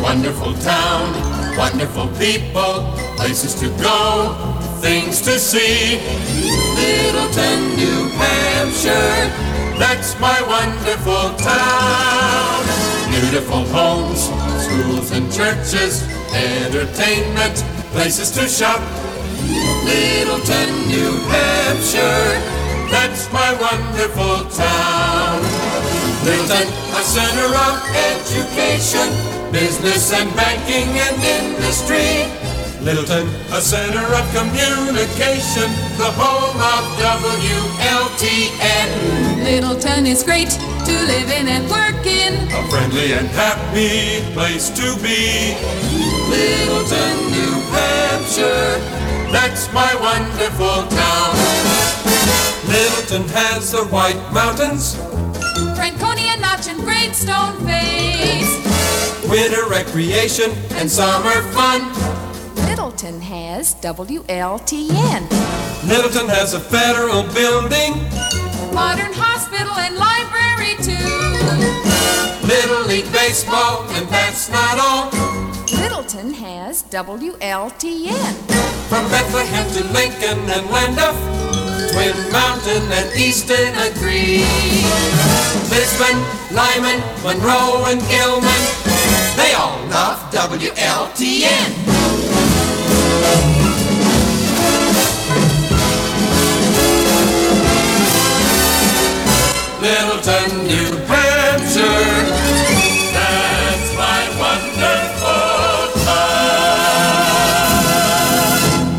Wonderful town, wonderful people, places to go, things to see. Littleton, New Hampshire, that's my wonderful town. Beautiful homes, schools and churches, entertainment, places to shop. Littleton, New Hampshire, that's my wonderful town. Littleton, a center of education, business and banking and industry. Littleton, a center of communication, the home of WLTN. Littleton is great to live in and work in, A friendly and happy place to be. Littleton, New Hampshire, that's my wonderful town. Littleton has the White Mountains, Franconia Notch and Great Stone Face. winter recreation and summer fun. Littleton has WLTN, Littleton has a federal building, modern hospital and library too. Little League baseball, and that's not all. Littleton has WLTN, From Bethlehem to Lincoln and Landuff, Twin Mountain and Easton agree. Lisbon, Lyman, Monroe and Gilman, they all love WLTN. Littleton, New